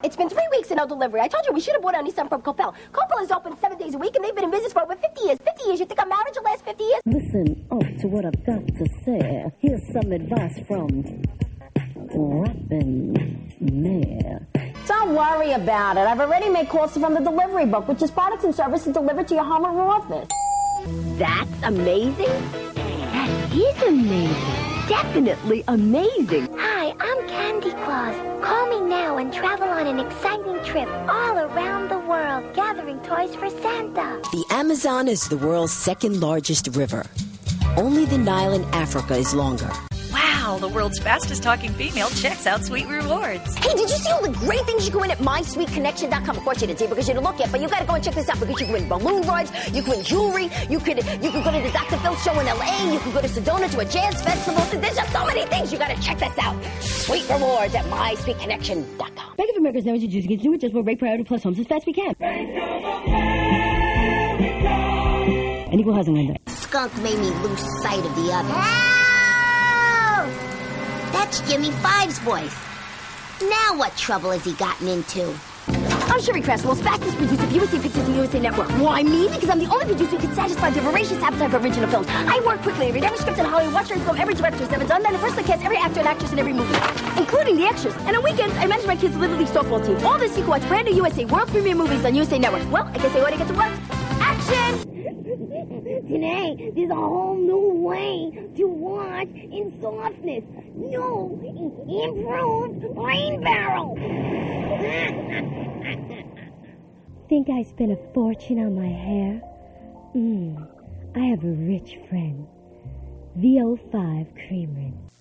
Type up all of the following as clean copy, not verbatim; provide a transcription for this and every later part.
It's been 3 weeks and no delivery. I told you we should have bought any something from Coppell. Coppell is open 7 days a week, and they've been in business for over 50 years. 50 years? You think our marriage will last 50 years? Listen up to what I've got to say. Here's some advice from Robin Mayer. Don't worry about it. I've already made calls from the delivery book, which is products and services delivered to your home or office. That's amazing. That is amazing. Definitely amazing. Hi, I'm Candy Claus. Call me now and travel on an exciting trip all around the world, gathering toys for Santa. The Amazon is the world's second largest river. Only the Nile in Africa is longer. Wow, the world's fastest talking female checks out Sweet Rewards. Hey, did you see all the great things you can win at MySweetConnection.com? Of course you didn't see because you didn't look yet, but you gotta go and check this out because you can win balloon rides, you can win jewelry, you could go to the Dr. Phil show in LA, you can go to Sedona to a jazz festival. There's just so many things. You gotta check this out. Sweet Rewards at MySweetConnection.com. Bank of America's now introducing its new adjustable rate priority plus homes as fast as we can. And equal housing lender. Skunk made me lose sight of the other. That's Jimmy Five's voice. Now what trouble has he gotten into? I'm Sherry Crest, the world's fastest producer of USA Pictures and USA Network. Why me? Because I'm the only producer who can satisfy the voracious appetite for original films. I work quickly. I read every script in Hollywood, watch every film every director's ever done, then I personally cast every actor and actress in every movie, including the extras. And on weekends, I manage my kids' Little League softball team. All this you can watch brand new USA world premiere movies on USA Network. Well, I guess I ought to get to work. Action! Today, there's a whole new way to watch in softness. No, improved rain barrel. Think I spent a fortune on my hair? I have a rich friend. VO5 Cream Rinse.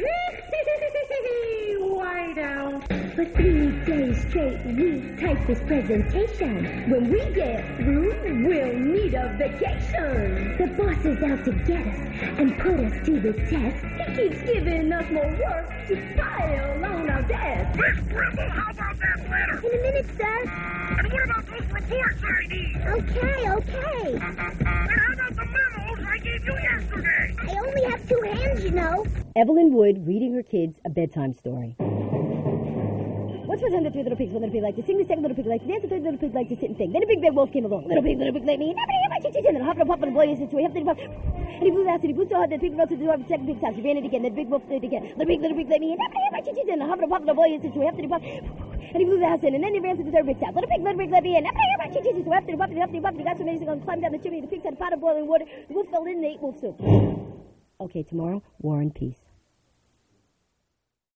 Whiteout. For 3 days straight, we type this presentation. When we get through, we'll need a vacation. The boss is out to get us and put us to the test. He keeps giving us more work to pile on our desk. Miss Grimble, how about that letter? In a minute, sir. And what about those reports I need? Okay. And how about the memos I gave you yesterday? I only have 2 hands, you know. Evelyn Wood reading her kids a bedtime story. Once upon a time, the 3 little pigs, one little pig liked to sing, the second little pig liked to dance, the third little pig liked to sit and think. Then a big bad wolf came along. Little pig, let me. And a huff and a puff and a boy is into a huff and a puff. And he flew out and he flew so hard that the pig fell to the door of the second pig's house. He ran it again, then the big wolf did it again. Little pig, let me. And a huff and a puff and a boy is into a huff and a puff. And he flew the house in, and then he ran to the third pig's house. Little pig, let me. And so after the puff and a huff and he got so amazing and climbed down the chimney. The pigs had a pot of boiling water. The wolf fell in and ate wolf soup. Okay, tomorrow, War and Peace.